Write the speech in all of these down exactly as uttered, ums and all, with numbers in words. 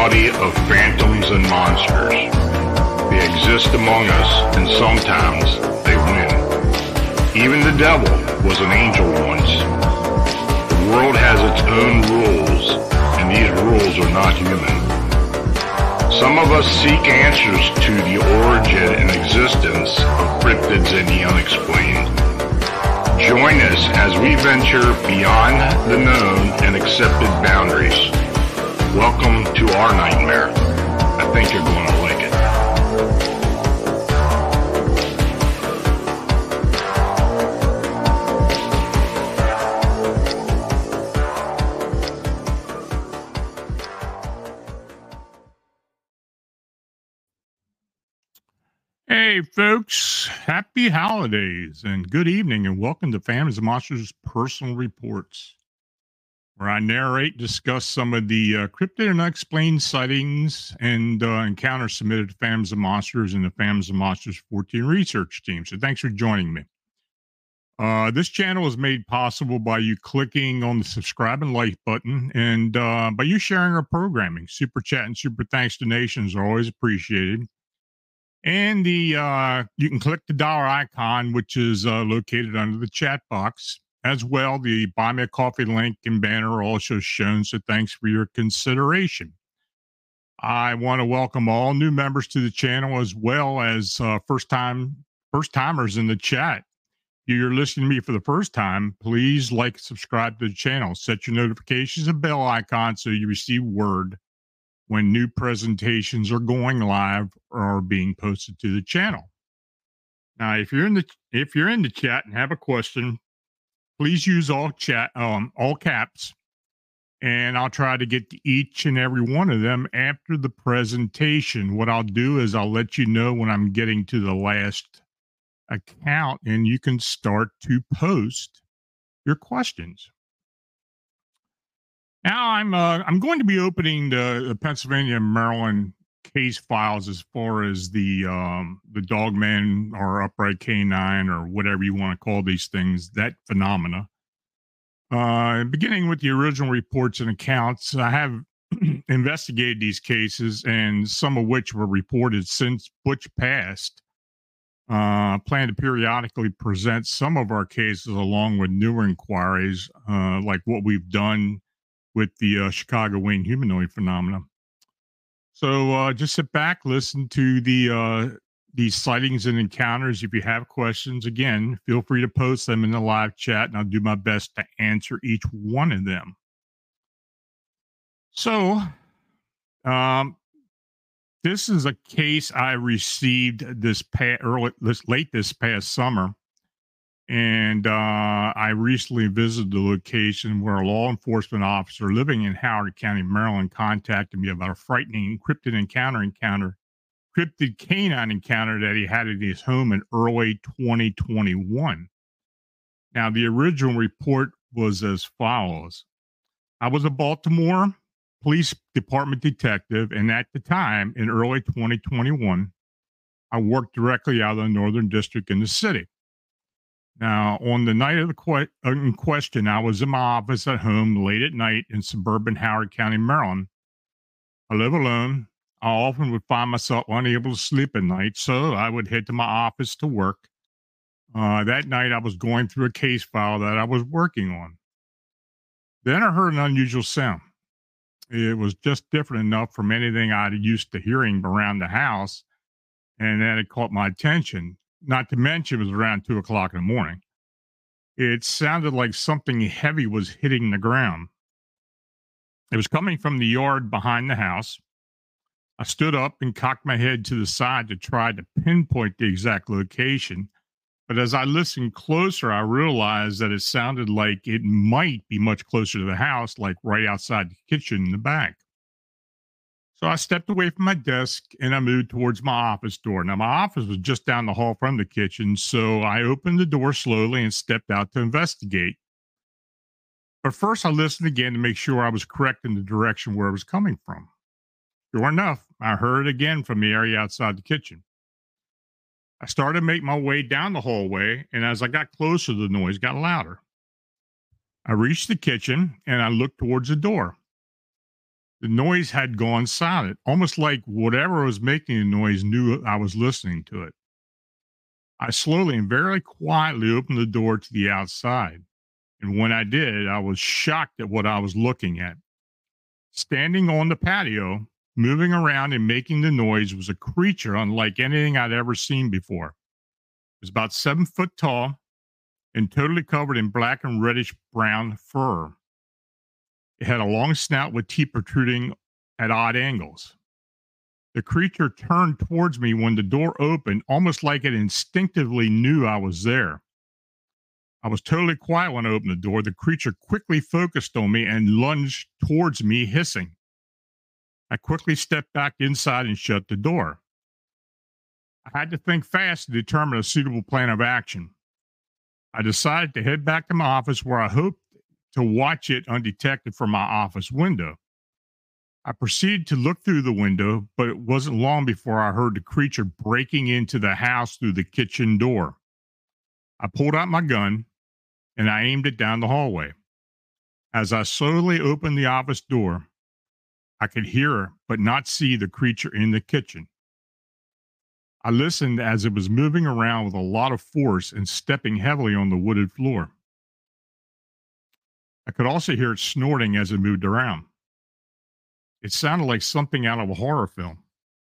reality of phantoms and monsters. They exist among us, and sometimes they win. Even the devil was an angel once. The world has its own rules, and these rules are not human. Some of us seek answers to the origin and existence of cryptids and the unexplained. Join us as we venture beyond the known and accepted boundaries. Welcome to our nightmare. I think you're going to like it. Hey, folks, happy holidays and good evening, and welcome to Phantoms and Monsters Personal Reports, where I narrate and discuss some of the uh, cryptid and unexplained sightings and uh, encounters submitted to Phantoms and Monsters and the Phantoms and Monsters fourteen research team. So thanks for joining me. Uh, this channel is made possible by you clicking on the subscribe and like button, and uh, by you sharing our programming. Super chat and super thanks donations are always appreciated. And the uh, you can click the dollar icon, which is uh, located under the chat box. As well, the Buy Me a Coffee link and banner are also shown, so thanks for your consideration. I want to welcome all new members to the channel, as well as uh, first time first timers in the chat. If you're listening to me for the first time, please like, subscribe to the channel, set your notifications and bell icon so you receive word when new presentations are going live or are being posted to the channel. Now, if you're in the if you're in the chat and have a question, please use all chat um all caps, and I'll try to get to each and every one of them after the presentation. What I'll do is I'll let you know when I'm getting to the last account, and you can start to post your questions. Now I'm uh, I'm going to be opening the, the Pennsylvania and Maryland case files as far as the um, the Dogman or Upright Canine or whatever you want to call these things, that phenomena. Uh, beginning with the original reports and accounts, I have investigated these cases, and some of which were reported since Butch passed. Uh, plan to periodically present some of our cases along with newer inquiries, uh, like what we've done with the uh, Chicago Wayne humanoid phenomena. So uh, just sit back, listen to the uh, these sightings and encounters. If you have questions, again, feel free to post them in the live chat, and I'll do my best to answer each one of them. So um, this is a case I received this past, early, this late this past summer. And uh, I recently visited the location where a law enforcement officer living in Howard County, Maryland, contacted me about a frightening cryptid encounter, encounter, cryptid canine encounter that he had at his home in early twenty twenty-one. Now, the original report was as follows. I was a Baltimore Police Department detective, and at the time, in early twenty twenty-one, I worked directly out of the Northern District in the city. Now, on the night of the que- in question, I was in my office at home late at night in suburban Howard County, Maryland. I live alone. I often would find myself unable to sleep at night, so I would head to my office to work. Uh, that night, I was going through a case file that I was working on. Then I heard an unusual sound. It was just different enough from anything I'd used to hearing around the house, and that it caught my attention. Not to mention, it was around two o'clock in the morning. It sounded like something heavy was hitting the ground. It was coming from the yard behind the house. I stood up and cocked my head to the side to try to pinpoint the exact location. But as I listened closer, I realized that it sounded like it might be much closer to the house, like right outside the kitchen in the back. So I stepped away from my desk and I moved towards my office door. Now, my office was just down the hall from the kitchen, so I opened the door slowly and stepped out to investigate. But first, I listened again to make sure I was correct in the direction where it was coming from. Sure enough, I heard it again from the area outside the kitchen. I started to make my way down the hallway, and as I got closer, the noise got louder. I reached the kitchen, and I looked towards the door. The noise had gone silent, almost like whatever was making the noise knew I was listening to it. I slowly and very quietly opened the door to the outside. And when I did, I was shocked at what I was looking at. Standing on the patio, moving around and making the noise, was a creature unlike anything I'd ever seen before. It was about seven foot tall and totally covered in black and reddish brown fur. It had a long snout with teeth protruding at odd angles. The creature turned towards me when the door opened, almost like it instinctively knew I was there. I was totally quiet when I opened the door. The creature quickly focused on me and lunged towards me, hissing. I quickly stepped back inside and shut the door. I had to think fast to determine a suitable plan of action. I decided to head back to my office, where I hoped to watch it undetected from my office window. I proceeded to look through the window, but it wasn't long before I heard the creature breaking into the house through the kitchen door. I pulled out my gun and I aimed it down the hallway. As I slowly opened the office door, I could hear but not see the creature in the kitchen. I listened as it was moving around with a lot of force and stepping heavily on the wooded floor. I could also hear it snorting as it moved around. It sounded like something out of a horror film.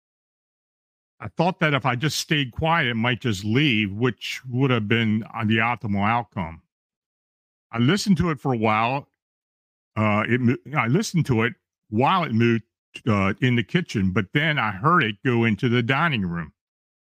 I thought that if I just stayed quiet, it might just leave, which would have been the optimal outcome. I listened to it for a while. Uh, it, I listened to it while it moved uh, in the kitchen, but then I heard it go into the dining room.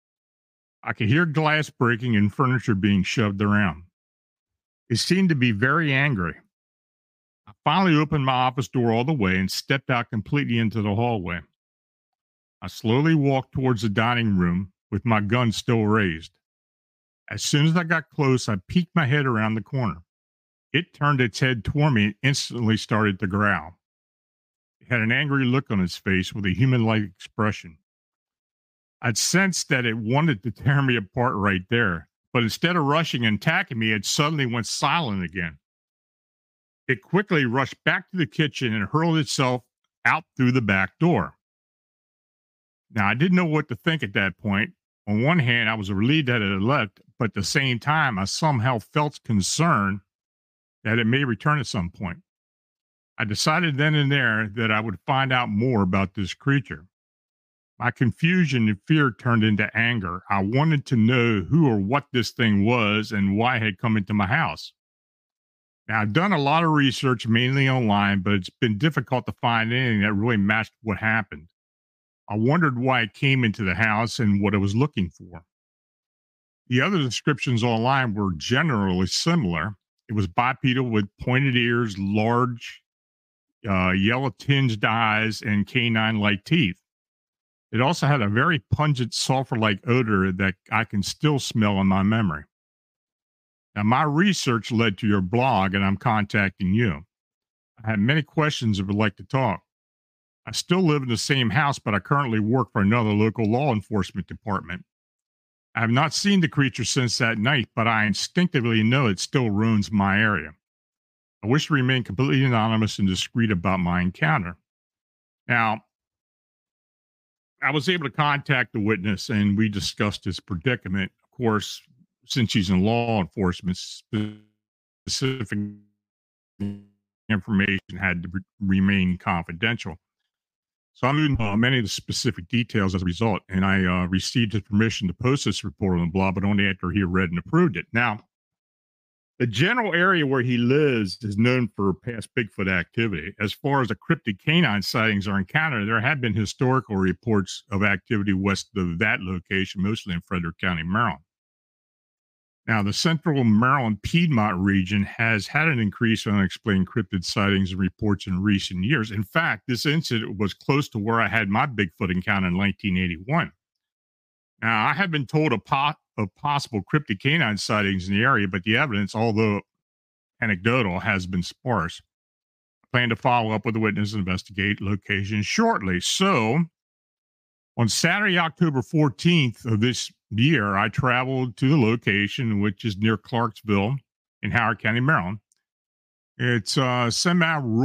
I could hear glass breaking and furniture being shoved around. It seemed to be very angry. I finally opened my office door all the way and stepped out completely into the hallway. I slowly walked towards the dining room with my gun still raised. As soon as I got close, I peeked my head around the corner. It turned its head toward me and instantly started to growl. It had an angry look on its face with a human-like expression. I'd sensed that it wanted to tear me apart right there, but instead of rushing and attacking me, it suddenly went silent again. It quickly rushed back to the kitchen and hurled itself out through the back door. Now, I didn't know what to think at that point. On one hand, I was relieved that it had left, but at the same time, I somehow felt concern that it may return at some point. I decided then and there that I would find out more about this creature. My confusion and fear turned into anger. I wanted to know who or what this thing was and why it had come into my house. Now, I've done a lot of research, mainly online, but it's been difficult to find anything that really matched what happened. I wondered why it came into the house and what it was looking for. The other descriptions online were generally similar. It was bipedal with pointed ears, large, uh, yellow-tinged eyes, and canine-like teeth. It also had a very pungent sulfur-like odor that I can still smell in my memory. Now, my research led to your blog, and I'm contacting you. I had many questions and would like to talk. I still live in the same house, but I currently work for another local law enforcement department. I have not seen the creature since that night, but I instinctively know it still roams my area. I wish to remain completely anonymous and discreet about my encounter. Now, I was able to contact the witness, and we discussed his predicament. Of course, since she's in law enforcement, specific information had to re- remain confidential. So I knew uh, many of the specific details as a result, and I uh, received his permission to post this report on the blog, but only after he read and approved it. Now, the general area where he lives is known for past Bigfoot activity. As far as the cryptid canine sightings are encountered, there have been historical reports of activity west of that location, mostly in Frederick County, Maryland. Now, the central Maryland Piedmont region has had an increase in unexplained cryptid sightings and reports in recent years. In fact, this incident was close to where I had my Bigfoot encounter in nineteen eighty-one. Now, I have been told of, po- of possible cryptid canine sightings in the area, but the evidence, although anecdotal, has been sparse. I plan to follow up with the witness and investigate location shortly. So, on Saturday, October fourteenth of this year, I traveled to the location, which is near Clarksville in Howard County, Maryland. It's a semi-rural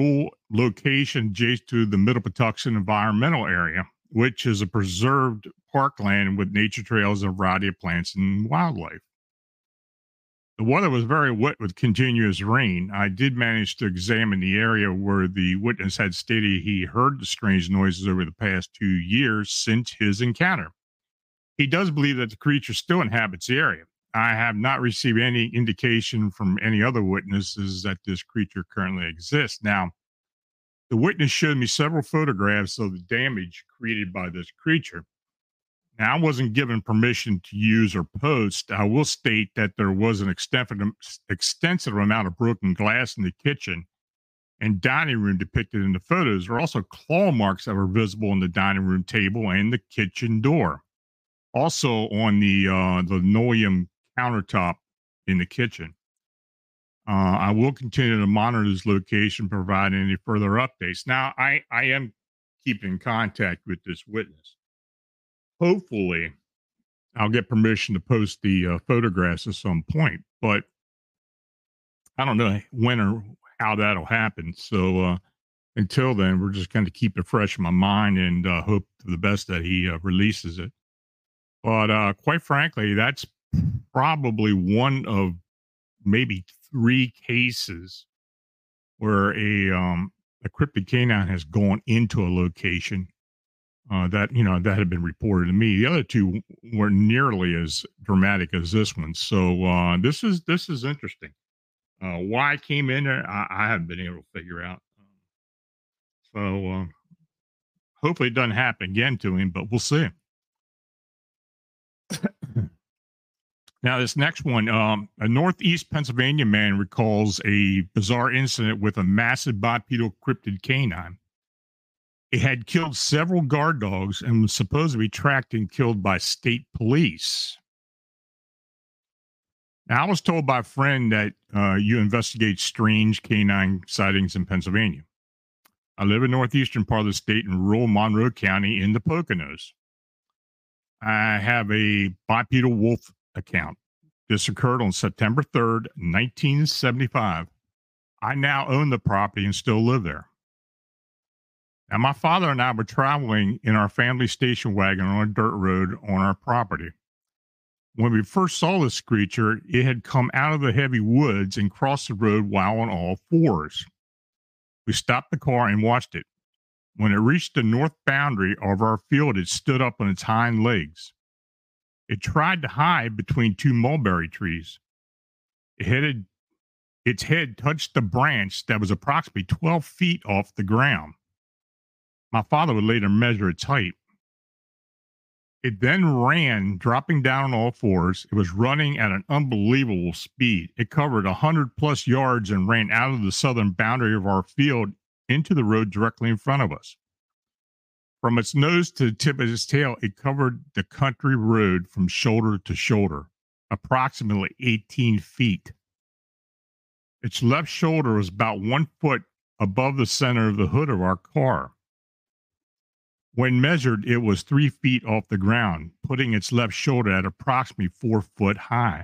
location adjacent to the Middle Patuxent Environmental Area, which is a preserved parkland with nature trails and a variety of plants and wildlife. The weather was very wet with continuous rain. I did manage to examine the area where the witness had stated he heard the strange noises over the past two years since his encounter. He does believe that the creature still inhabits the area. I have not received any indication from any other witnesses that this creature currently exists. Now, the witness showed me several photographs of the damage created by this creature. Now, I wasn't given permission to use or post. I will state that there was an extensive, extensive amount of broken glass in the kitchen and dining room depicted in the photos. There are also claw marks that were visible on the dining room table and the kitchen door. Also on the uh, the linoleum countertop in the kitchen. Uh, I will continue to monitor this location, provide any further updates. Now, I, I am keeping in contact with this witness. Hopefully, I'll get permission to post the uh, photographs at some point, but I don't know when or how that'll happen. So uh, until then, we're just going to keep it fresh in my mind and uh, hope for the best that he uh, releases it. But uh, quite frankly, that's probably one of maybe three cases where a um, a cryptid canine has gone into a location uh, that, you know, that had been reported to me. The other two weren't nearly as dramatic as this one. So uh, this is this is interesting. Uh, why I came in there, I, I haven't been able to figure out. So uh, hopefully it doesn't happen again to him, but we'll see. Now, this next one, um, a Northeast Pennsylvania man recalls a bizarre incident with a massive bipedal cryptid canine. It had killed several guard dogs and was supposed to be tracked and killed by state police. Now, I was told by a friend that uh, you investigate strange canine sightings in Pennsylvania. I live in northeastern part of the state in rural Monroe County in the Poconos. I have a bipedal wolf account. This occurred on September third, nineteen seventy-five. I now own the property and still live there. Now, my father and I were traveling in our family station wagon on a dirt road on our property. When we first saw this creature, it had come out of the heavy woods and crossed the road while on all fours. We stopped the car and watched it. When it reached the north boundary of our field, it stood up on its hind legs. It tried to hide between two mulberry trees. It headed, its head touched the branch that was approximately twelve feet off the ground. My father would later measure its height. It then ran, dropping down on all fours. It was running at an unbelievable speed. It covered one hundred plus yards and ran out of the southern boundary of our field into the road directly in front of us. From its nose to the tip of its tail, it covered the country road from shoulder to shoulder, approximately eighteen feet. Its left shoulder was about one foot above the center of the hood of our car. When measured, it was three feet off the ground, putting its left shoulder at approximately four foot high.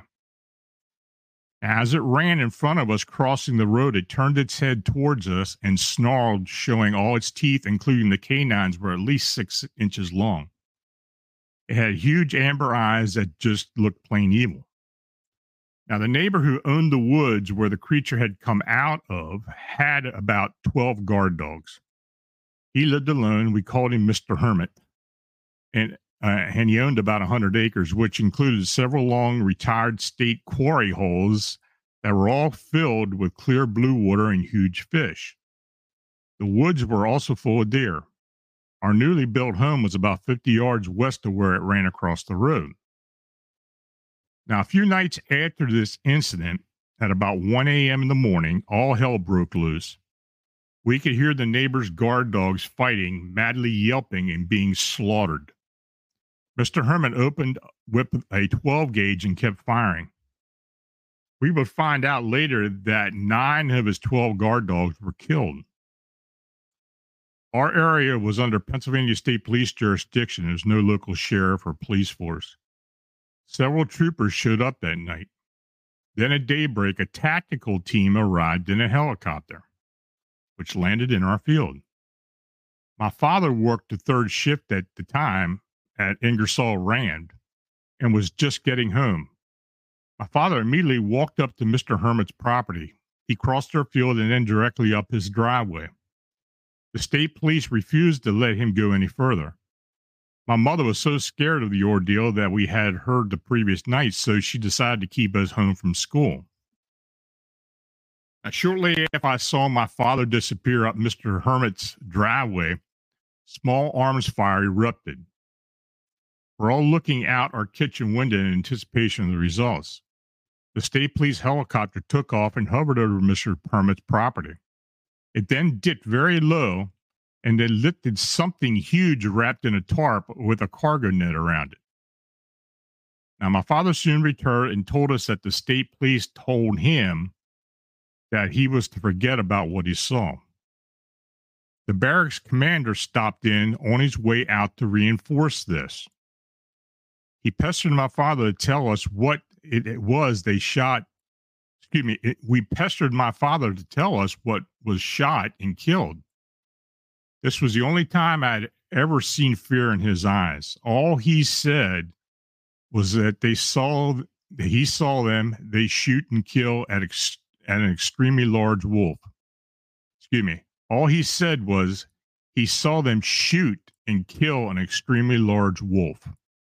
As it ran in front of us crossing the road, it turned its head towards us and snarled, showing all its teeth, including the canines, were at least six inches long. It had huge amber eyes that just looked plain evil. Now, the neighbor who owned the woods where the creature had come out of had about twelve guard dogs. He lived alone. We called him Mister Hermit, and Uh, and he owned about one hundred acres, which included several long retired state quarry holes that were all filled with clear blue water and huge fish. The woods were also full of deer. Our newly built home was about fifty yards west of where it ran across the road. Now, a few nights after this incident, at about one a.m. in the morning, all hell broke loose. We could hear the neighbors' guard dogs fighting, madly yelping and being slaughtered. Mister Herman opened with a twelve gauge and kept firing. We would find out later that nine of his twelve guard dogs were killed. Our area was under Pennsylvania State Police jurisdiction. There's no local sheriff or police force. Several troopers showed up that night. Then at daybreak, a tactical team arrived in a helicopter. which landed in our field. My father worked the third shift at the time at Ingersoll Rand and was just getting home. My father immediately walked up to Mister Hermit's property. He crossed our field and then directly up his driveway. The state police refused to let him go any further. My mother was so scared of the ordeal that we had heard the previous night, so she decided to keep us home from school. Now, shortly after I saw my father disappear up Mister Hermit's driveway, small arms fire erupted. We're all looking out our kitchen window in anticipation of the results. The state police helicopter took off and hovered over Mister Hermit's property. It then dipped very low and then lifted something huge wrapped in a tarp with a cargo net around it. Now, my father soon returned and told us that the state police told him that he was to forget about what he saw. The barracks commander stopped in on his way out to reinforce this. He pestered my father to tell us what it, it was they shot. Excuse me, it, we pestered my father to tell us what was shot and killed. This was the only time I'd ever seen fear in his eyes. All he said was that they saw, that he saw them, they shoot and kill at, ex, at an extremely large wolf. Excuse me. All he said was he saw them shoot and kill an extremely large wolf.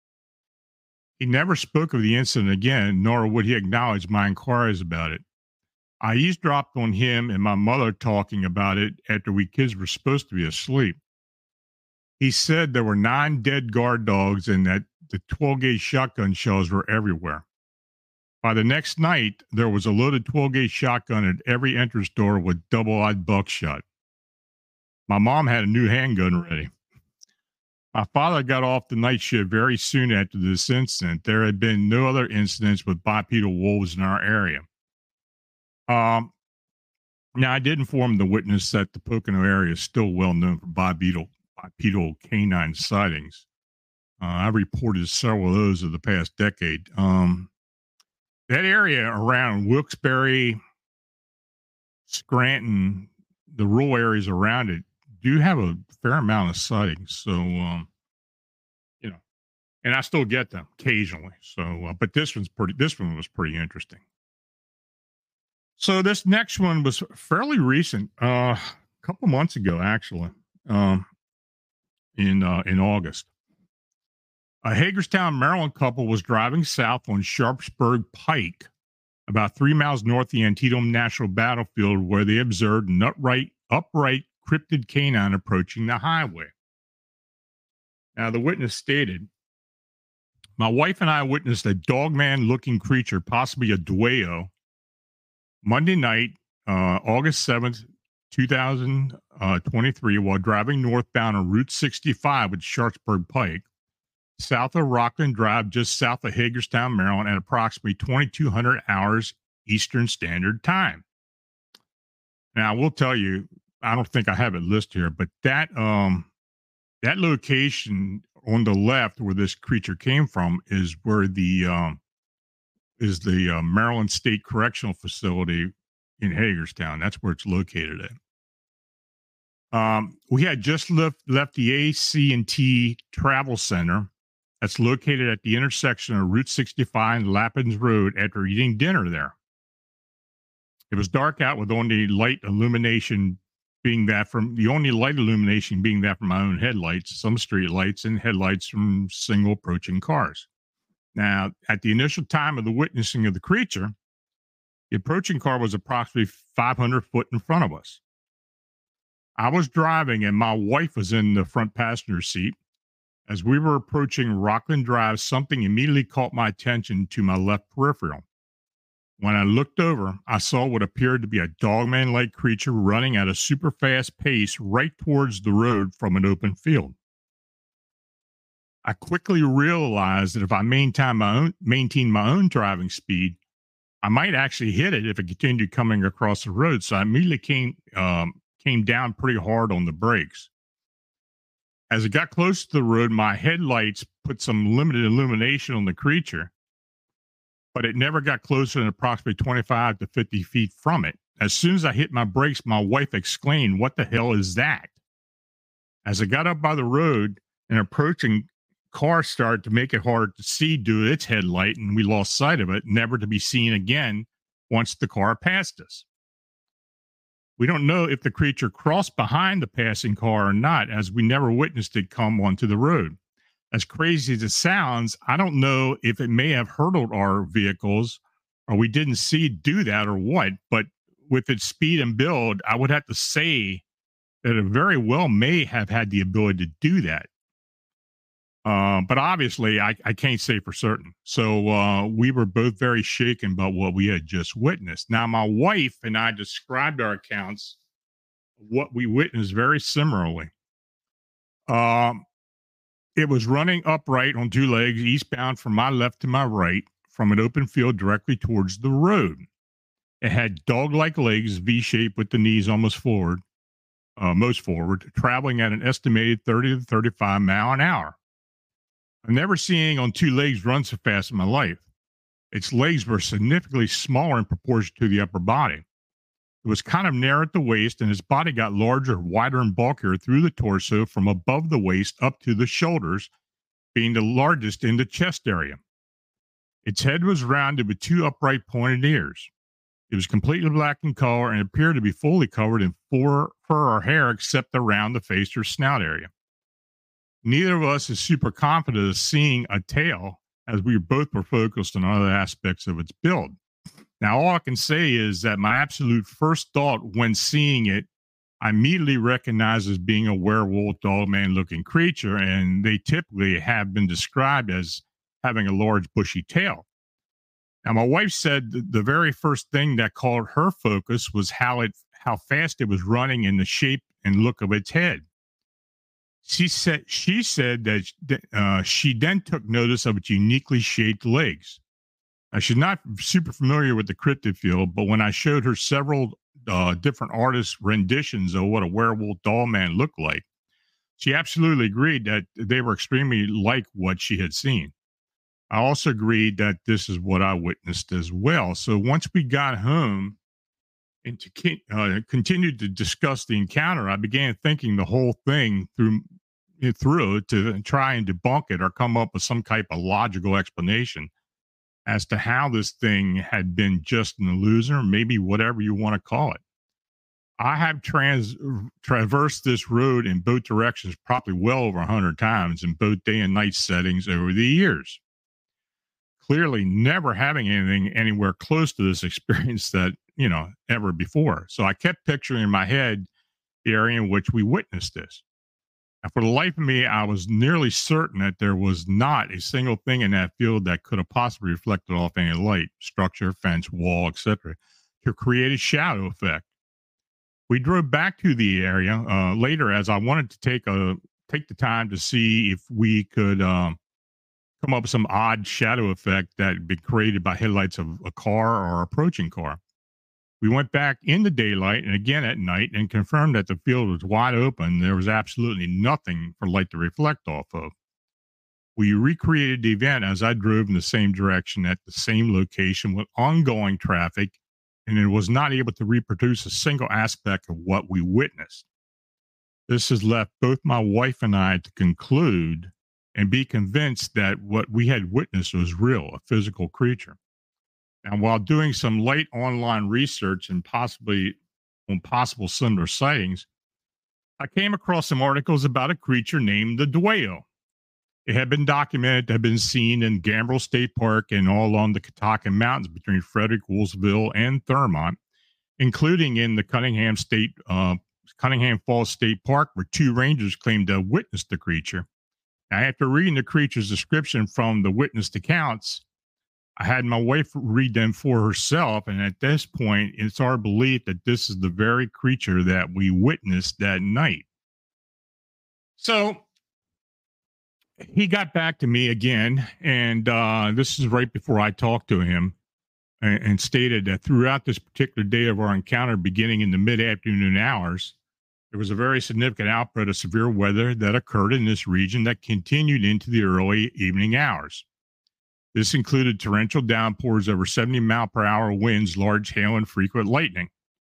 He never spoke of the incident again, nor would he acknowledge my inquiries about it. I eavesdropped on him and my mother talking about it after we kids were supposed to be asleep. He said there were nine dead guard dogs and that the twelve gauge shotgun shells were everywhere. By the next night, there was a loaded twelve gauge shotgun at every entrance door with double-eyed buckshot. My mom had a new handgun ready. My father got off the night shift very soon after this incident. There had been no other incidents with bipedal wolves in our area. Um, now, I did inform the witness that the Pocono area is still well known for bipedal, bipedal canine sightings. Uh, I reported several of those of the past decade. Um, that area around Wilkes-Barre, Scranton, the rural areas around it do have a fair amount of sightings. So, um, you know, and I still get them occasionally. So, uh, but this one's pretty, this one was pretty interesting. So this next one was fairly recent, uh, a couple months ago, actually, um, in, uh, in August. A Hagerstown, Maryland couple was driving south on Sharpsburg Pike, about three miles north of the Antietam National Battlefield, where they observed an upright, upright cryptid canine approaching the highway. Now, the witness stated, my wife and I witnessed a dogman-looking creature, possibly a dueo, Monday night, uh, August seventh, two thousand twenty-three, while driving northbound on Route sixty-five at Sharpsburg Pike, south of Rockland Drive, just south of Hagerstown, Maryland, at approximately twenty-two hundred hours Eastern Standard Time. Now, I will tell you, I don't think I have it listed here, but that um, that location on the left where this creature came from is where the um, is the uh, Maryland State Correctional Facility in Hagerstown. That's where it's located at. Um, we had just left left the A C and T Travel Center. That's located at the intersection of Route sixty-five and Lappins Road after eating dinner there. It was dark out with only light illumination being that from the only light illumination being that from my own headlights, some street lights, and headlights from single approaching cars. Now, at the initial time of the witnessing of the creature, the approaching car was approximately five hundred foot in front of us. I was driving and my wife was in the front passenger seat. As we were approaching Rockland Drive, something immediately caught my attention to my left peripheral. When I looked over, I saw what appeared to be a dogman-like creature running at a super fast pace right towards the road from an open field. I quickly realized that if I maintained my own, maintained my own driving speed, I might actually hit it if it continued coming across the road. So I immediately came, um, came down pretty hard on the brakes. As it got close to the road, my headlights put some limited illumination on the creature, but it never got closer than approximately twenty-five to fifty feet from it. As soon as I hit my brakes, my wife exclaimed, "What the hell is that?" As I got up by the road, an approaching car started to make it hard to see due to its headlight, and we lost sight of it, never to be seen again once the car passed us. We don't know if the creature crossed behind the passing car or not, as we never witnessed it come onto the road. As crazy as it sounds, I don't know if it may have hurdled our vehicles or we didn't see it do that or what, but with its speed and build, I would have to say that it very well may have had the ability to do that. Uh, but obviously, I, I can't say for certain. So uh, we were both very shaken about what we had just witnessed. Now, my wife and I described our accounts of what we witnessed very similarly. Um, it was running upright on two legs, eastbound from my left to my right, from an open field directly towards the road. It had dog-like legs, V-shaped with the knees almost forward, uh, most forward, traveling at an estimated thirty to thirty-five mile an hour. I've never seen on two legs run so fast in my life. Its legs were significantly smaller in proportion to the upper body. It was kind of narrow at the waist, and its body got larger, wider, and bulkier through the torso from above the waist up to the shoulders, being the largest in the chest area. Its head was rounded with two upright pointed ears. It was completely black in color and appeared to be fully covered in fur or hair except around the face or snout area. Neither of us is super confident of seeing a tail, as we both were focused on other aspects of its build. Now, all I can say is that my absolute first thought when seeing it, I immediately recognized as being a werewolf, dogman-looking creature, and they typically have been described as having a large bushy tail. Now, my wife said that the very first thing that caught her focus was how it, how fast it was running and the shape and look of its head. She said she said that uh, she then took notice of its uniquely shaped legs. Now, she's not super familiar with the cryptid field, but when I showed her several uh, different artists' renditions of what a werewolf doll man looked like, she absolutely agreed that they were extremely like what she had seen. I also agreed that this is what I witnessed as well. So once we got home and to uh, continued to discuss the encounter, I began thinking the whole thing through through to try and debunk it or come up with some type of logical explanation as to how this thing had been just an illusion, or maybe whatever you want to call it. I have trans traversed this road in both directions probably well over one hundred times in both day and night settings over the years. Clearly never having anything anywhere close to this experience that, you know, ever before. So I kept picturing in my head the area in which we witnessed this. And for the life of me, I was nearly certain that there was not a single thing in that field that could have possibly reflected off any light, structure, fence, wall, et cetera, to create a shadow effect. We drove back to the area uh, later, as I wanted to take a take the time to see if we could um, come up with some odd shadow effect that had been created by headlights of a car or approaching car. We went back in the daylight and again at night and confirmed that the field was wide open. There was absolutely nothing for light to reflect off of. We recreated the event as I drove in the same direction at the same location with ongoing traffic, and it was not able to reproduce a single aspect of what we witnessed. This has left both my wife and I to conclude and be convinced that what we had witnessed was real, a physical creature. And while doing some light online research and possibly on possible similar sightings, I came across some articles about a creature named the Dwayyo. It had been documented to have been seen in Gambrel State Park and all along the Catoctin Mountains between Frederick, Woolsville, and Thurmont, including in the Cunningham State, uh, Cunningham Falls State Park, where two rangers claimed to have witnessed the creature. Now, after reading the creature's description from the witnessed accounts, I had my wife read them for herself, and at this point, it's our belief that this is the very creature that we witnessed that night. So he got back to me again, and uh, this is right before I talked to him, and, and stated that throughout this particular day of our encounter, beginning in the mid-afternoon hours, there was a very significant outbreak of severe weather that occurred in this region that continued into the early evening hours. This included torrential downpours over seventy mile per hour winds, large hail, and frequent lightning.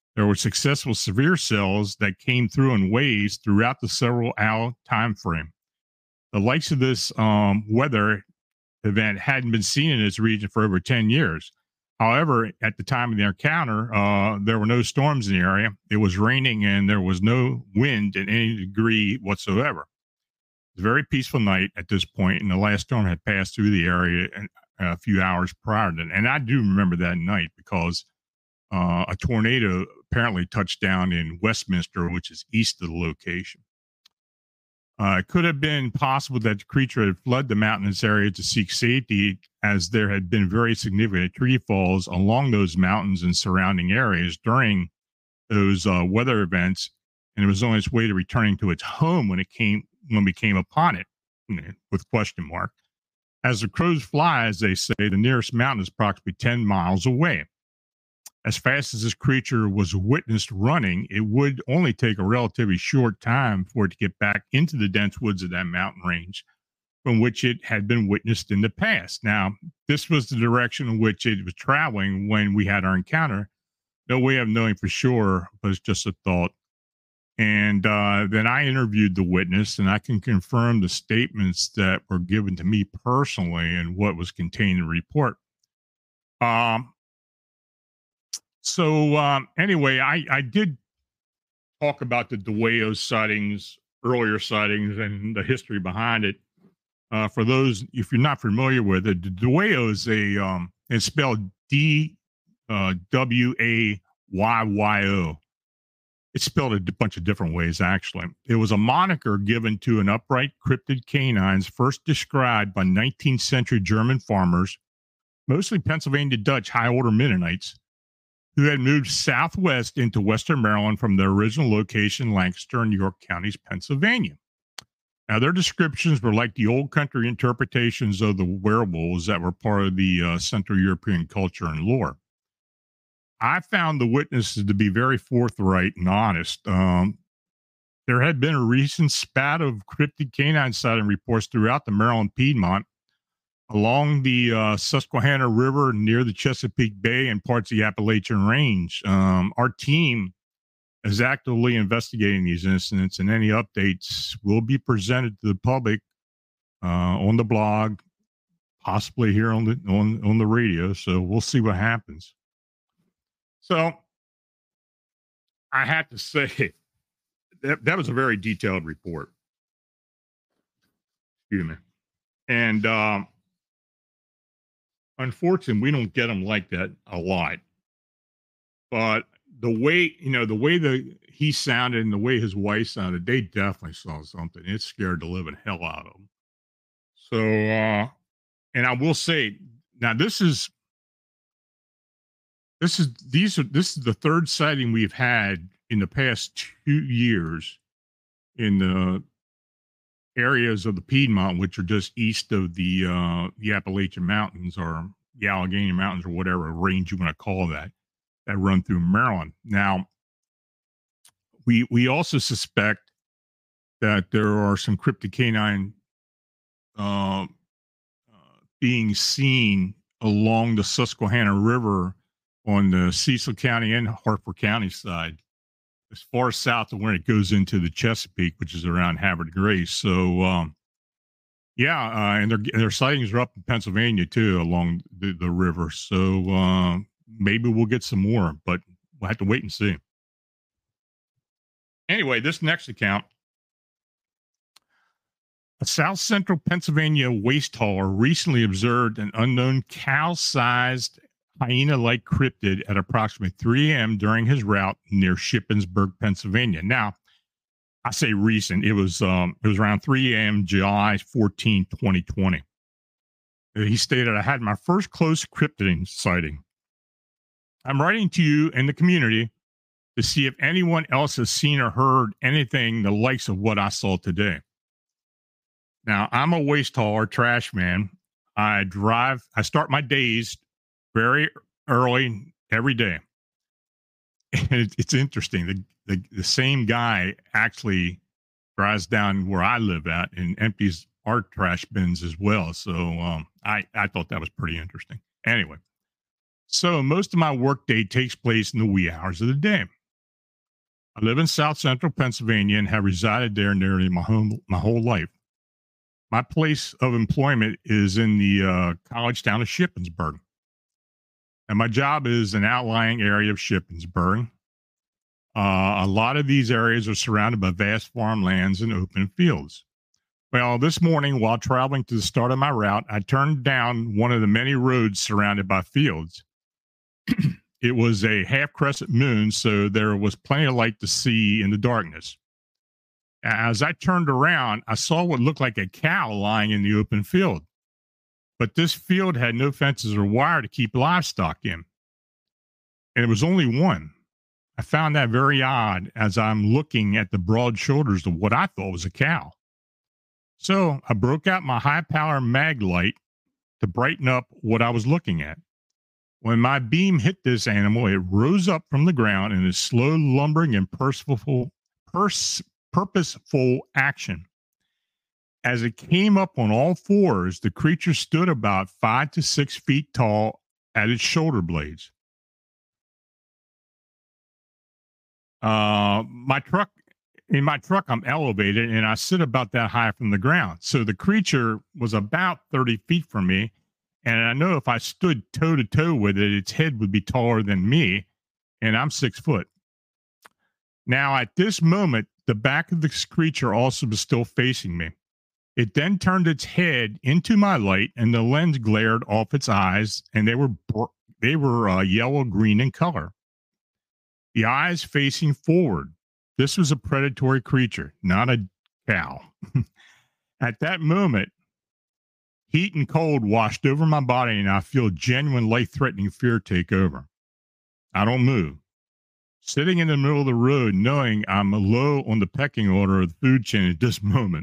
There were successful severe cells that came through in waves throughout the several hour time frame. The likes of this um, weather event hadn't been seen in this region for over ten years. However, at the time of the encounter, uh, there were no storms in the area. It was raining and there was no wind in any degree whatsoever. It was a very peaceful night at this point, and the last storm had passed through the area a few hours prior to that. And I do remember that night because uh, a tornado apparently touched down in Westminster, which is east of the location. Uh, it could have been possible that the creature had fled the mountainous area to seek safety, as there had been very significant tree falls along those mountains and surrounding areas during those uh, weather events, and it was on its way to returning to its home when it came when we came upon it, with question mark. As the crows fly, as they say, the nearest mountain is approximately ten miles away. As fast as this creature was witnessed running, it would only take a relatively short time for it to get back into the dense woods of that mountain range from which it had been witnessed in the past. Now, this was the direction in which it was traveling when we had our encounter. No way of knowing for sure, but it's just a thought. And uh, then I interviewed the witness, and I can confirm the statements that were given to me personally and what was contained in the report. Um, So um, anyway, I, I did talk about the DeWayo sightings, earlier sightings, and the history behind it. Uh, for those, if you're not familiar with it, the DeWayo is a, um, it's spelled D W A Y Y O. It's spelled a bunch of different ways, actually. It was a moniker given to an upright cryptid canines first described by nineteenth century German farmers, mostly Pennsylvania Dutch high order Mennonites, who had moved southwest into western Maryland from their original location, Lancaster and York counties, Pennsylvania. Now, their descriptions were like the old country interpretations of the werewolves that were part of the uh, Central European culture and lore. I found the witnesses to be very forthright and honest. Um, there had been a recent spat of cryptid canine sighting reports throughout the Maryland Piedmont, along the uh, Susquehanna River near the Chesapeake Bay and parts of the Appalachian Range. Um, our team is actively investigating these incidents, and any updates will be presented to the public uh, on the blog, possibly here on the on, on the radio. So we'll see what happens. So I have to say that that was a very detailed report. Excuse me. And um, unfortunately, we don't get them like that a lot. But the way, you know, the way that he sounded and the way his wife sounded, they definitely saw something. It scared the living hell out of them. So, uh, and I will say, now this is, this is, these are, this is the third sighting we've had in the past two years in the areas of the Piedmont, which are just east of the uh, the Appalachian Mountains or the Allegheny Mountains or whatever range you want to call that, that run through Maryland. Now, we we also suspect that there are some cryptid canine uh, uh, being seen along the Susquehanna River on the Cecil County and Hartford County side, as far south of where it goes into the Chesapeake, which is around Havre de Grace. So, um, yeah, uh, and their their sightings are up in Pennsylvania too, along the, the river. So uh, maybe we'll get some more, but we'll have to wait and see. Anyway, this next account: a South Central Pennsylvania waste hauler recently observed an unknown cow-sized hyena-like cryptid at approximately three a.m. during his route near Shippensburg, Pennsylvania. Now, I say recent. It was um, it was around three a.m. July fourteenth, twenty twenty. He stated, "I had my first close cryptid sighting. I'm writing to you and the community to see if anyone else has seen or heard anything the likes of what I saw today." Now, I'm a waste hauler, trash man. I drive, I start my days very early every day. And it, it's interesting. The, the the same guy actually drives down where I live at and empties our trash bins as well. So um, I, I thought that was pretty interesting. Anyway, so most of my work day takes place in the wee hours of the day. I live in South Central Pennsylvania and have resided there nearly my home my whole life. My place of employment is in the uh, college town of Shippensburg, and my job is an outlying area of Shippensburg. Uh, a lot of these areas are surrounded by vast farmlands and open fields. Well, this morning, while traveling to the start of my route, I turned down one of the many roads surrounded by fields. It was a half crescent moon, so there was plenty of light to see in the darkness. As I turned around, I saw what looked like a cow lying in the open field. But this field had no fences or wire to keep livestock in. And it was only one. I found that very odd as I'm looking at the broad shoulders of what I thought was a cow. So I broke out my high-power mag light to brighten up what I was looking at. When my beam hit this animal, it rose up from the ground in a slow, lumbering, and purposeful, pers- purposeful action. As it came up on all fours, the creature stood about five to six feet tall at its shoulder blades. Uh, my truck, in my truck, I'm elevated, and I sit about that high from the ground. So the creature was about thirty feet from me. And I know if I stood toe to toe with it, its head would be taller than me, and I'm six foot. Now, at this moment, the back of this creature also was still facing me. It then turned its head into my light, and the lens glared off its eyes, and they were they were uh, yellow green in color. The eyes facing forward. This was a predatory creature, not a cow. At that moment, heat and cold washed over my body, and I feel genuine life-threatening fear take over. I don't move. Sitting in the middle of the road, knowing I'm low on the pecking order of the food chain at this moment.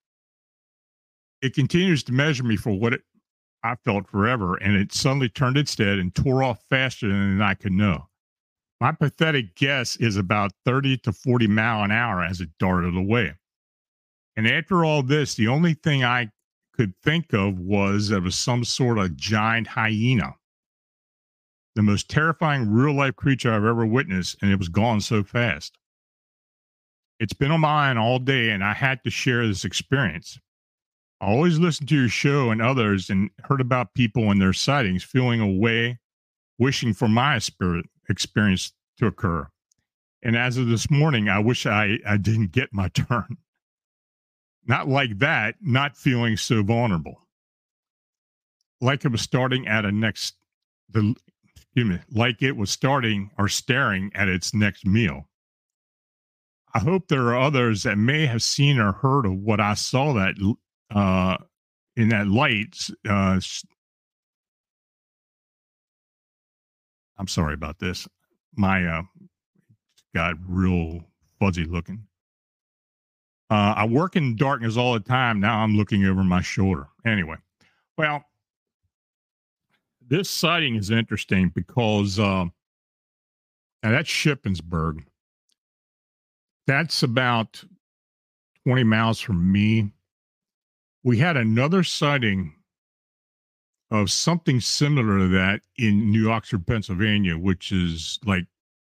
It continues to measure me for what it, I felt forever, and it suddenly turned its head and tore off faster than I could know. My pathetic guess is about thirty to forty mile an hour as it darted away. And after all this, the only thing I could think of was it was some sort of giant hyena. The most terrifying real-life creature I've ever witnessed, and it was gone so fast. It's been on my mind all day, and I had to share this experience. I always listened to your show and others and heard about people and their sightings feeling a way, wishing for my spirit experience to occur. And as of this morning, I wish I, I didn't get my turn. Not like that, not feeling so vulnerable. Like it was starting at a next, the, excuse me, like it was starting or staring at its next meal. I hope there are others that may have seen or heard of what I saw that uh, in that light. Uh, I'm sorry about this. My uh, got real fuzzy looking. Uh, I work in darkness all the time. Now I'm looking over my shoulder. Anyway, well, this sighting is interesting because uh, now that's Shippensburg. That's about twenty miles from me. We had another sighting of something similar to that in New Oxford, Pennsylvania, which is like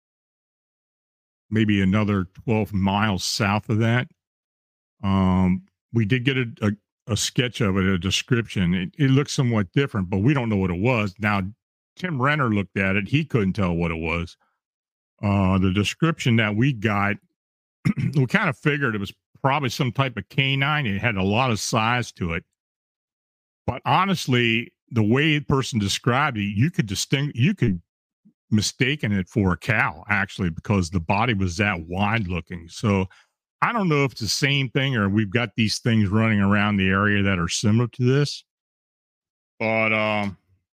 maybe another twelve miles south of that. Um, we did get a, a, a sketch of it, a description. It, it looks somewhat different, but we don't know what it was. Now, Tim Renner looked at it. He couldn't tell what it was. Uh, the description that we got, we kind of figured it was probably some type of canine. It had a lot of size to it. But honestly, the way the person described it, you could distinct, you could mistaken it for a cow, actually, because the body was that wide looking. So I don't know if it's the same thing or we've got these things running around the area that are similar to this. But um,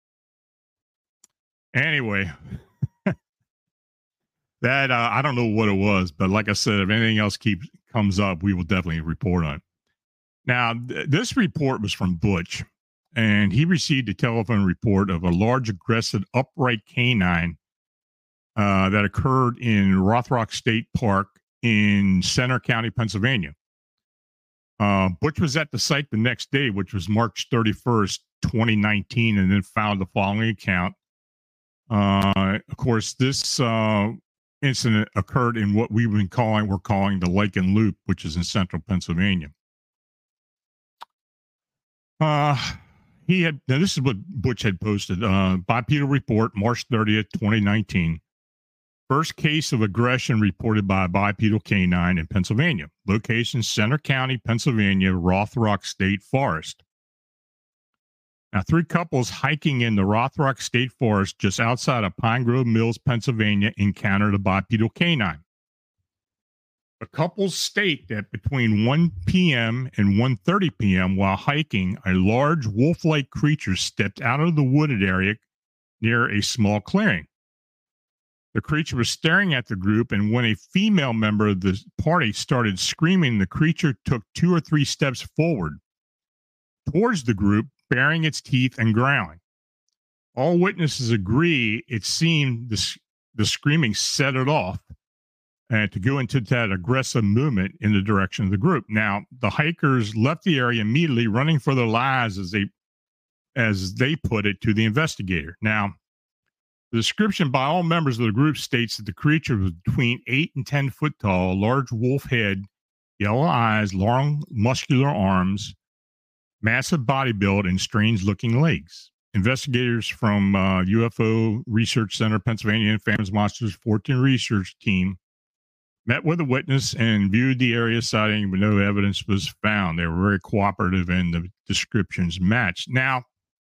anyway, that uh, I don't know what it was, but like I said, if anything else keeps comes up, we will definitely report on it. Now, th- this report was from Butch, and he received a telephone report of a large, aggressive, upright canine uh, that occurred in Rothrock State Park in Center County, Pennsylvania. Uh, Butch was at the site the next day, which was March thirty-first, twenty nineteen, and then filed the following account. Uh, of course, this uh, incident occurred in what we've been calling, we're calling the Laken Loop, which is in central Pennsylvania. Uh, he had, now this is what Butch had posted, uh, bipedal report, March thirtieth, twenty nineteen. First case of aggression reported by a bipedal canine in Pennsylvania. Location, Center County, Pennsylvania, Rothrock State Forest. Now, three couples hiking in the Rothrock State Forest just outside of Pine Grove Mills, Pennsylvania, encountered a bipedal canine. The couples state that between one p.m. and one thirty p.m. while hiking, a large wolf-like creature stepped out of the wooded area near a small clearing. The creature was staring at the group, and when a female member of the party started screaming, the creature took two or three steps forward towards the group, baring its teeth and growling. All witnesses agree it seemed the, the screaming set it off and to go into that aggressive movement in the direction of the group. Now, the hikers left the area immediately, running for their lives, as they, as they put it, to the investigator. Now, the description by all members of the group states that the creature was between eight and ten foot tall, large wolf head, yellow eyes, long muscular arms, massive body build, and strange-looking legs. Investigators from uh, U F O Research Center, Pennsylvania, and Famous Monsters fourteen research team met with a witness and viewed the area sighting, but no evidence was found. They were very cooperative, and the descriptions matched. Now,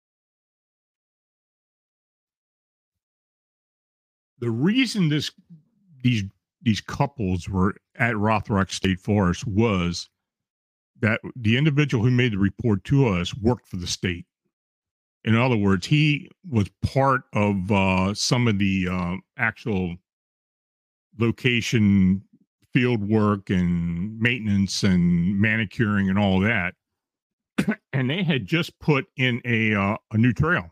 the reason this these these couples were at Rothrock State Forest was that the individual who made the report to us worked for the state. In other words, he was part of uh, some of the uh, actual location field work and maintenance and manicuring and all that. And they had just put in a uh, a new trail.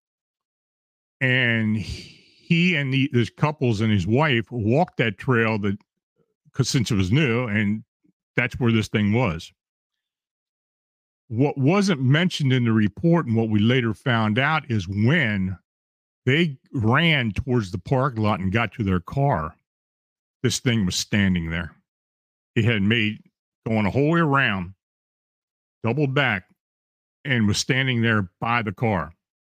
And he and the, his couples and his wife walked that trail that, because since it was new, and that's where this thing was. What wasn't mentioned in the report and what we later found out is when they ran towards the parking lot and got to their car, this thing was standing there. It had made, going a whole way around, doubled back, and was standing there by the car.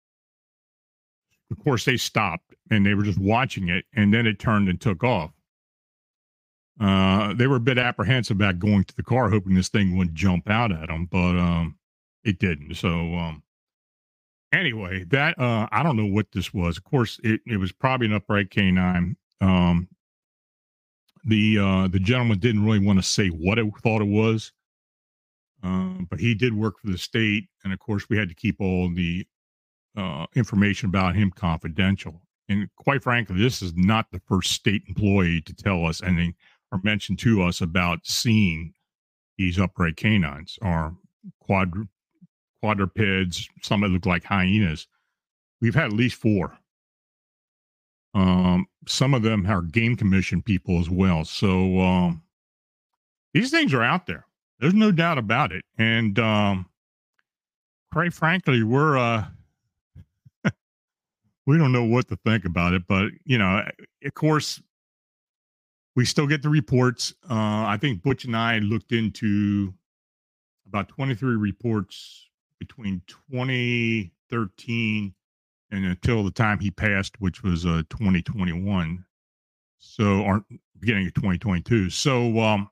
Of course, they stopped and they were just watching it, and then it turned and took off. Uh, they were a bit apprehensive about going to the car, hoping this thing wouldn't jump out at them, but um, it didn't. So um, anyway, that uh, I don't know what this was. Of course, it, it was probably an upright canine. Um, the uh, the gentleman didn't really want to say what it thought it was, um, but he did work for the state, and of course, we had to keep all the uh, information about him confidential. And quite frankly, this is not the first state employee to tell us anything or mention to us about seeing these upright canines or quadru- quadrupeds. Some that look like hyenas. We've had at least four. Um, some of them are game commission people as well. So um, these things are out there. There's no doubt about it. And um, quite frankly, we're uh, we don't know what to think about it. But you know, of course, we still get the reports. Uh, I think Butch and I looked into about twenty-three reports between twenty thirteen and until the time he passed, which was uh, twenty twenty-one. So, or beginning of twenty twenty-two. So, um,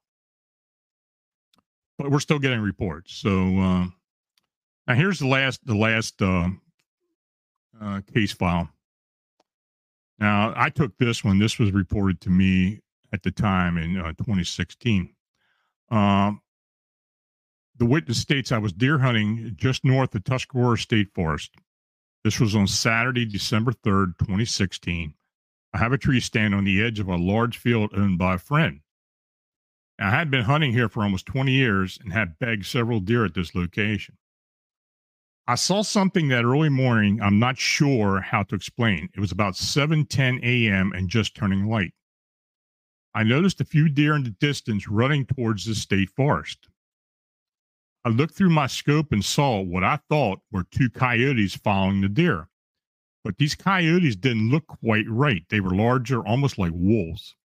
but we're still getting reports. So, um, now here's the last, the last uh, uh, case file. Now, I took this one. This was reported to me at the time in uh, twenty sixteen. Um, the witness states I was deer hunting just north of Tuscarora State Forest. This was on Saturday, December third, twenty sixteen. I have a tree stand on the edge of a large field owned by a friend. Now, I had been hunting here for almost twenty years and had bagged several deer at this location. I saw something that early morning I'm not sure how to explain. It was about seven ten a.m. and just turning light. I noticed a few deer in the distance running towards the state forest. I looked through my scope and saw what I thought were two coyotes following the deer. But these coyotes didn't look quite right. They were larger, almost like wolves.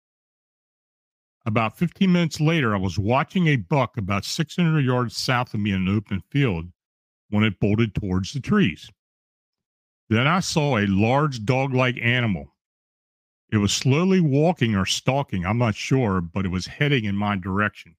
About fifteen minutes later, I was watching a buck about six hundred yards south of me in an open field when it bolted towards the trees. Then I saw a large dog-like animal. It was slowly walking or stalking, I'm not sure, but it was heading in my direction.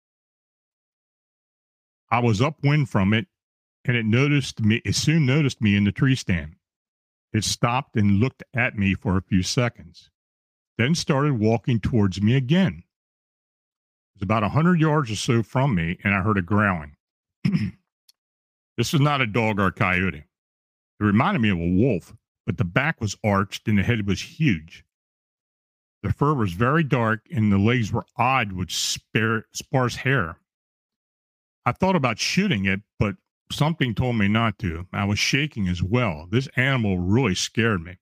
I was upwind from it, and it noticed me. It soon noticed me in the tree stand. It stopped and looked at me for a few seconds, then started walking towards me again. It was about a hundred yards or so from me, and I heard a growling. This was not a dog or a coyote. It reminded me of a wolf, but the back was arched and the head was huge. The fur was very dark, and the legs were odd with spare, sparse hair. I thought about shooting it, but something told me not to. I was shaking as well. This animal really scared me.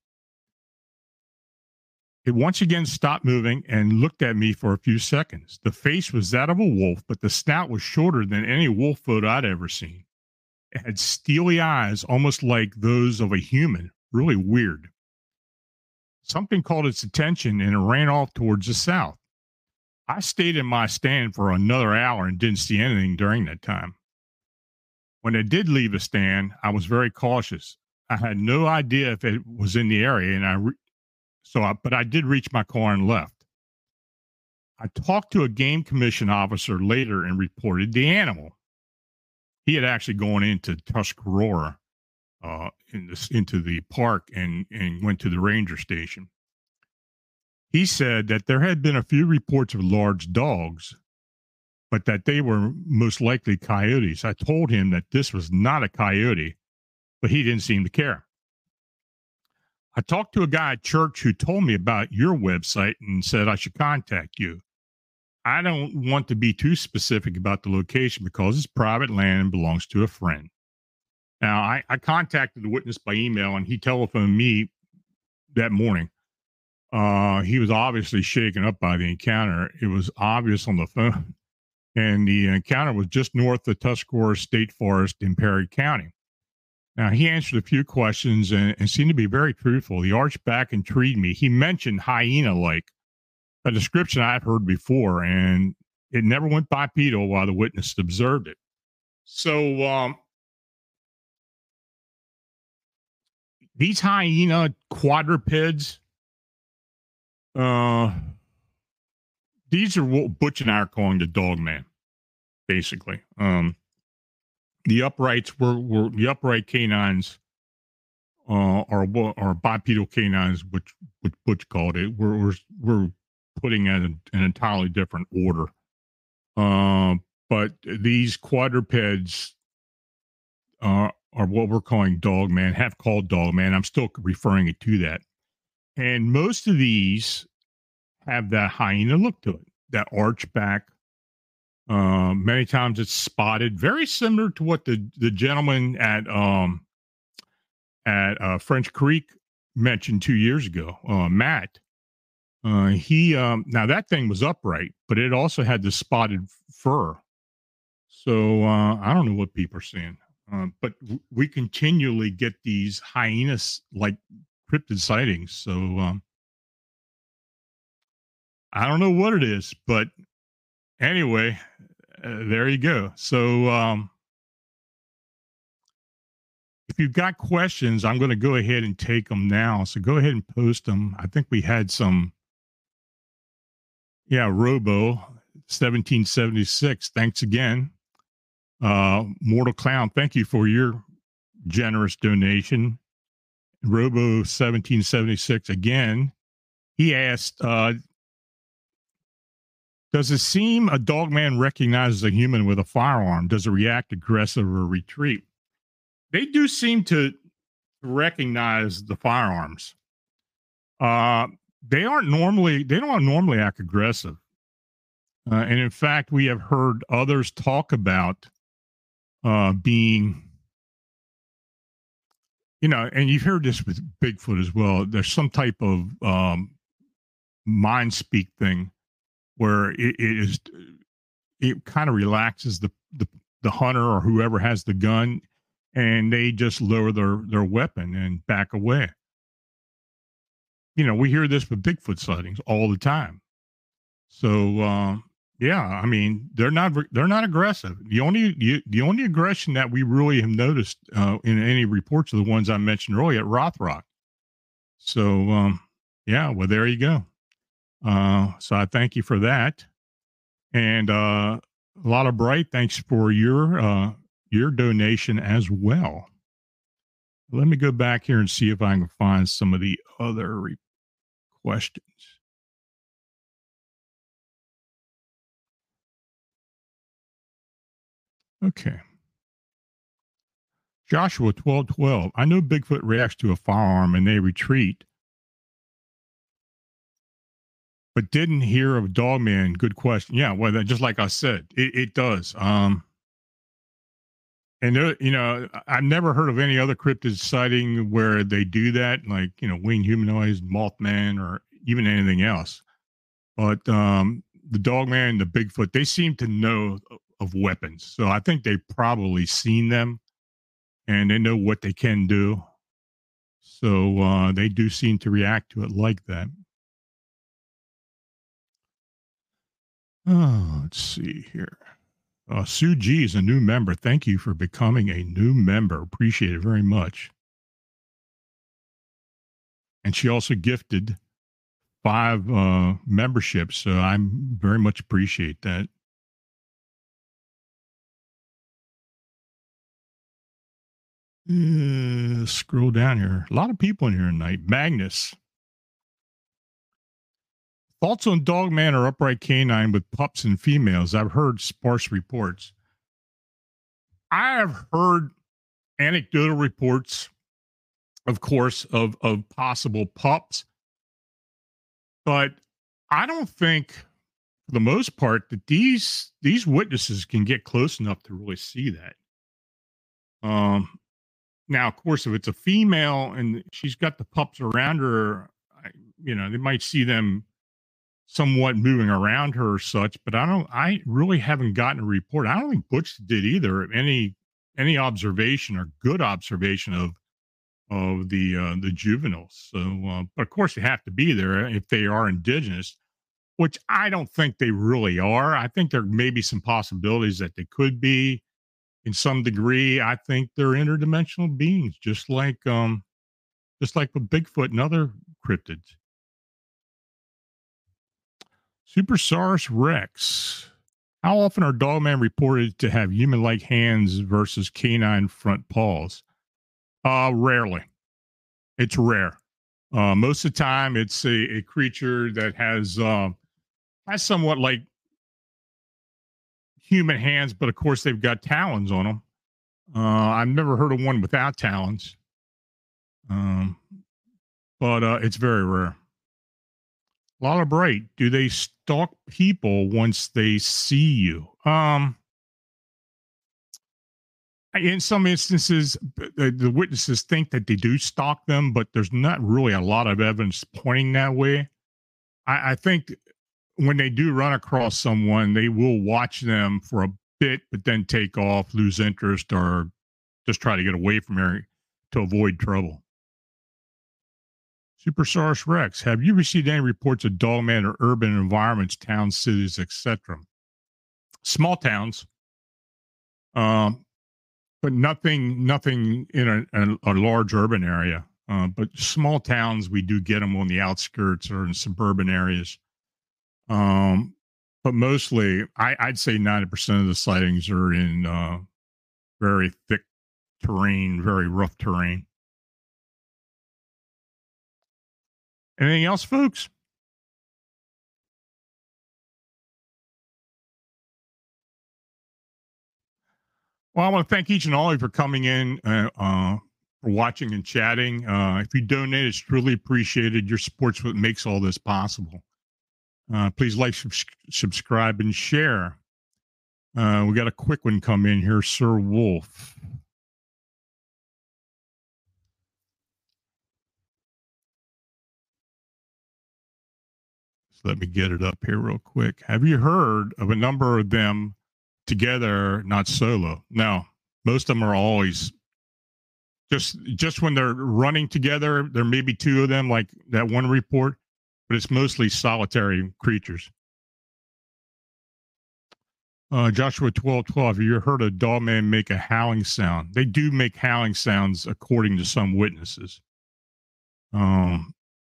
It once again stopped moving and looked at me for a few seconds. The face was that of a wolf, but the snout was shorter than any wolf photo I'd ever seen. It had steely eyes, almost like those of a human. Really weird. Something caught its attention, and it ran off towards the south. I stayed in my stand for another hour and didn't see anything during that time. When I did leave the stand, I was very cautious. I had no idea if it was in the area, and I re- so I, but I did reach my car and left. I talked to a game commission officer later and reported the animal. He had actually gone into Tuscarora, uh, in this, into the park and, and went to the ranger station. He said that there had been a few reports of large dogs, but that they were most likely coyotes. I told him that this was not a coyote, but he didn't seem to care. I talked to a guy at church who told me about your website and said I should contact you. I don't want to be too specific about the location because it's private land and belongs to a friend. Now, I, I contacted the witness by email, and he telephoned me that morning. Uh, he was obviously shaken up by the encounter. It was obvious on the phone. And the encounter was just north of Tuscarora State Forest in Perry County. Now, he answered a few questions and, and seemed to be very truthful. He arched back and treed me. He mentioned hyena-like, a description I've heard before, and it never went bipedal while the witness observed it. So, um, these hyena quadrupeds, uh, these are what Butch and I are calling the dog man, basically. Um, the uprights were, were the upright canines, uh, or or bipedal canines, which which Butch called it. We're we're, we're putting it in an entirely different order. Uh, but these quadrupeds uh, are what we're calling dog man, have called dog man. I'm still referring it to that. And most of these have that hyena look to it, that arch back. Uh, many times it's spotted, very similar to what the, the gentleman at um, at uh, French Creek mentioned two years ago, uh, Matt. Uh, he um, now that thing was upright, but it also had the spotted fur. So uh, I don't know what people are seeing, uh, but w- we continually get these hyenas like cryptid sightings. So um, I don't know what it is, but anyway, uh, there you go. So um, if you've got questions, I'm going to go ahead and take them now. So go ahead and post them. I think we had some. Yeah, Robo seventeen seventy-six. Thanks again. Uh, Mortal Clown, thank you for your generous donation. Robo seventeen seventy-six again. He asked, uh, does it seem a dog man recognizes a human with a firearm? Does it react aggressive or retreat? They do seem to recognize the firearms. Uh, They aren't normally, they don't normally act aggressive. Uh, and in fact, we have heard others talk about uh, being, you know, and you've heard this with Bigfoot as well. There's some type of um, mind speak thing where it, it is, it kind of relaxes the, the, the hunter or whoever has the gun, and they just lower their, their weapon and back away. You know, we hear this with Bigfoot sightings all the time. So, uh, yeah, I mean, they're not they're not aggressive. The only the, the only aggression that we really have noticed uh, in any reports are the ones I mentioned earlier at Rothrock. So, um, yeah, well, there you go. Uh, so I thank you for that. And uh, a lot of bright, thanks for your uh, your donation as well. Let me go back here and see if I can find some of the other re- questions. Okay. Joshua twelve twelve. I know Bigfoot reacts to a firearm and they retreat, but didn't hear of Dogman. Good question. Yeah, well, just like I said, it, it does. Um, and there, you know, I've never heard of any other cryptid sighting where they do that, like you know, winged humanoids, Mothman, or even anything else. But um, the Dogman, the Bigfoot, they seem to know of weapons, so I think they've probably seen them and they know what they can do. So uh, they do seem to react to it like that. Oh, let's see here. Uh, Sue G is a new member. Thank you for becoming a new member. Appreciate it very much. And she also gifted five uh, memberships. So I very much appreciate that. Uh, scroll down here. A lot of people in here tonight. Magnus. Thoughts on Dogman or upright canine with pups and females? I've heard sparse reports. I have heard anecdotal reports, of course, of, of possible pups, but I don't think, for the most part, that these these witnesses can get close enough to really see that. Um, now, of course, if it's a female and she's got the pups around her, I, you know, they might see them somewhat moving around her or such, but I don't, I really haven't gotten a report. I don't think Butch did either. Any, any observation or good observation of, of the, uh, the juveniles. So, uh, but of course they have to be there if they are indigenous, which I don't think they really are. I think there may be some possibilities that they could be in some degree. I think they're interdimensional beings, just like, um, just like with Bigfoot and other cryptids. Supersaurus Rex. How often are Dogman reported to have human-like hands versus canine front paws? Uh, rarely. It's rare. Uh, most of the time, it's a, a creature that has uh, has somewhat like human hands, but of course they've got talons on them. Uh, I've never heard of one without talons, um, but uh, it's very rare. Lala Bright, do they stalk people once they see you? Um, in some instances, the, the witnesses think that they do stalk them, but there's not really a lot of evidence pointing that way. I, I think when they do run across someone, they will watch them for a bit, but then take off, lose interest, or just try to get away from there to avoid trouble. Supersaurus Rex, have you received any reports of Dogman or urban environments, towns, cities, et cetera? Small towns, um, but nothing, nothing in a, a, a large urban area. Uh, but small towns, we do get them on the outskirts or in suburban areas. Um, but mostly, I, I'd say ninety percent of the sightings are in uh, very thick terrain, very rough terrain. Anything else, folks? Well, I want to thank each and all of you for coming in, uh, uh, for watching and chatting. Uh, if you donate, it's truly appreciated. Your support's what makes all this possible. Uh, please like, sub- subscribe, and share. Uh, we got a quick one come in here, Sir Wolf. So let me get it up here real quick. Have you heard of a number of them together, not solo? No, most of them are always just just when they're running together. There may be two of them, like that one report, but it's mostly solitary creatures. Uh, Joshua twelve twelve. You heard a dog man make a howling sound. They do make howling sounds, according to some witnesses. Um,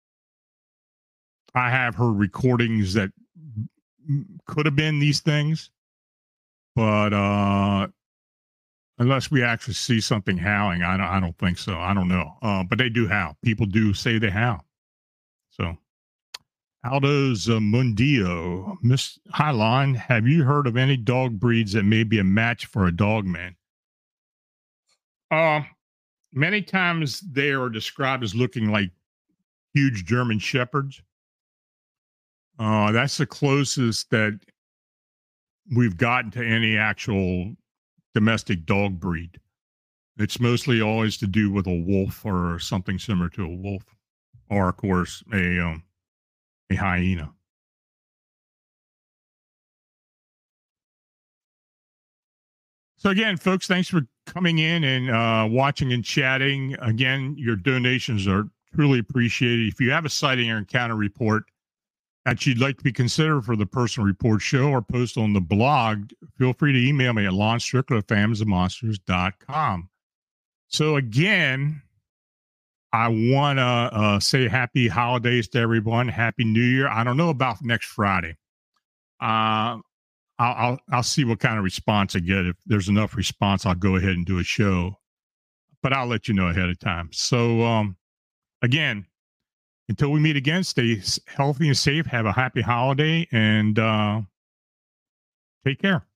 I have heard recordings that could have been these things, but uh, unless we actually see something howling, I don't. I don't think so. I don't know. Uh, but they do howl. People do say they howl. So. Aldo's uh, Mundio. Miss Highline, have you heard of any dog breeds that may be a match for a dog man? Uh, many times they are described as looking like huge German shepherds. Uh, that's the closest that we've gotten to any actual domestic dog breed. It's mostly always to do with a wolf or something similar to a wolf, or of course a um, a hyena. So again, folks, thanks for coming in and uh, watching and chatting. Again, your donations are truly appreciated. If you have a sighting or encounter report that you'd like to be considered for the personal report show or post on the blog, feel free to email me at lon strickler at families of monsters dot com. So again, I want to uh, say happy holidays to everyone. Happy New Year. I don't know about next Friday. Uh, I'll, I'll I'll see what kind of response I get. If there's enough response, I'll go ahead and do a show. But I'll let you know ahead of time. So um, again, until we meet again, stay healthy and safe. Have a happy holiday and uh, take care.